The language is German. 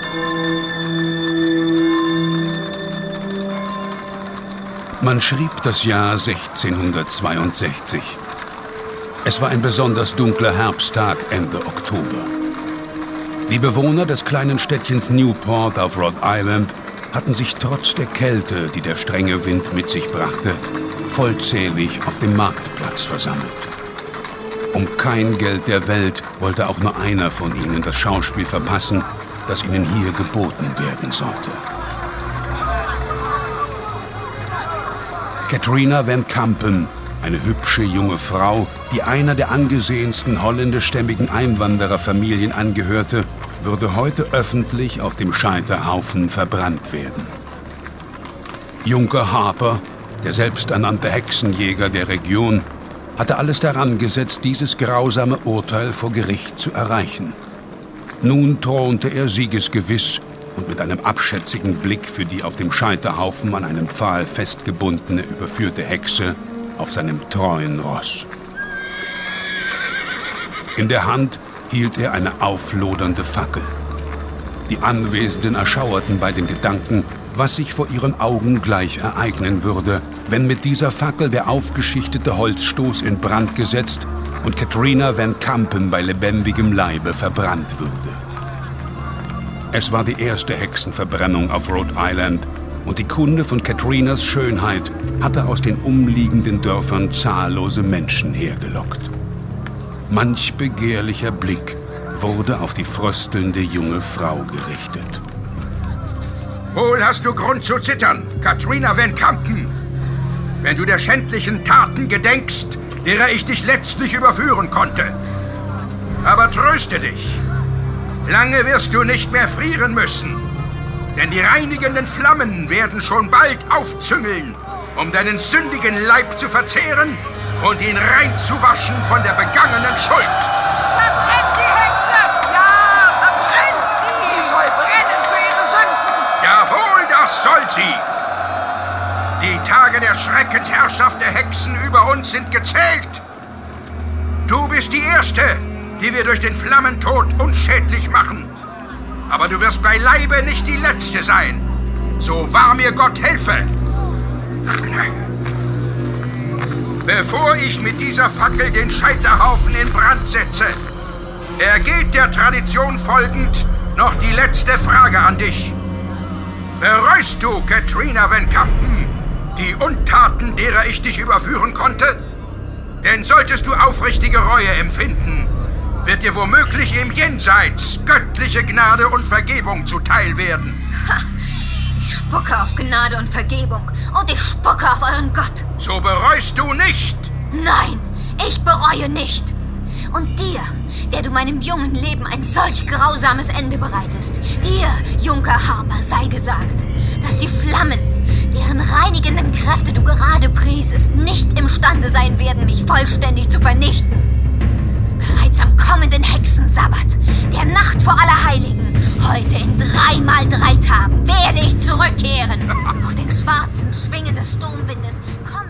Man schrieb das Jahr 1662. Es war ein besonders dunkler Herbsttag Ende Oktober. Die Bewohner des kleinen Städtchens Newport auf Rhode Island hatten sich trotz der Kälte, die der strenge Wind mit sich brachte, vollzählig auf dem Marktplatz versammelt. Um kein Geld der Welt wollte auch nur einer von ihnen das Schauspiel verpassen, das ihnen hier geboten werden sollte. Katrina Van Kampen, eine hübsche junge Frau, die einer der angesehensten holländischstämmigen Einwandererfamilien angehörte, würde heute öffentlich auf dem Scheiterhaufen verbrannt werden. Junker Harper, der selbsternannte Hexenjäger der Region, hatte alles daran gesetzt, dieses grausame Urteil vor Gericht zu erreichen. Nun thronte er siegesgewiss und mit einem abschätzigen Blick für die auf dem Scheiterhaufen an einem Pfahl festgebundene, überführte Hexe auf seinem treuen Ross. In der Hand hielt er eine auflodernde Fackel. Die Anwesenden erschauerten bei dem Gedanken, was sich vor ihren Augen gleich ereignen würde, wenn mit dieser Fackel der aufgeschichtete Holzstoß in Brand gesetzt und Katrina Van Kampen bei lebendigem Leibe verbrannt würde. Es war die erste Hexenverbrennung auf Rhode Island und die Kunde von Katrinas Schönheit hatte aus den umliegenden Dörfern zahllose Menschen hergelockt. Manch begehrlicher Blick wurde auf die fröstelnde junge Frau gerichtet. Wohl hast du Grund zu zittern, Katrina Van Kampen, wenn du der schändlichen Taten gedenkst, derer ich dich letztlich überführen konnte. Aber tröste dich, lange wirst du nicht mehr frieren müssen, denn die reinigenden Flammen werden schon bald aufzüngeln, um deinen sündigen Leib zu verzehren und ihn reinzuwaschen von der begangenen Schuld. Verbrennt die Hexe! Ja, verbrennt sie! Sie soll brennen für ihre Sünden! Jawohl, das soll sie! Die Tage der Schreckensherrschaft der Hexen über uns sind gezählt. Du bist die Erste, die wir durch den Flammentod unschädlich machen. Aber du wirst beileibe nicht die Letzte sein. So wahr mir Gott helfe. Bevor ich mit dieser Fackel den Scheiterhaufen in Brand setze, ergeht der Tradition folgend noch die letzte Frage an dich. Bereust du, Katrina Van Kampen, die Untaten, derer ich dich überführen konnte? Denn solltest du aufrichtige Reue empfinden, wird dir womöglich im Jenseits göttliche Gnade und Vergebung zuteil werden. Ha, ich spucke auf Gnade und Vergebung und ich spucke auf euren Gott. So bereust du nicht? Nein, ich bereue nicht. Und dir, der du meinem jungen Leben ein solch grausames Ende bereitest, dir, Junker Harper, sei gesagt, dass die Flammen, deren reinigenden Kräfte du gerade priesest, nicht imstande sein werden, mich vollständig zu vernichten. Bereits am kommenden Hexensabbat, der Nacht vor Allerheiligen, heute in 3x3 Tagen, werde ich zurückkehren. Auf den schwarzen Schwingen des Sturmwindes komme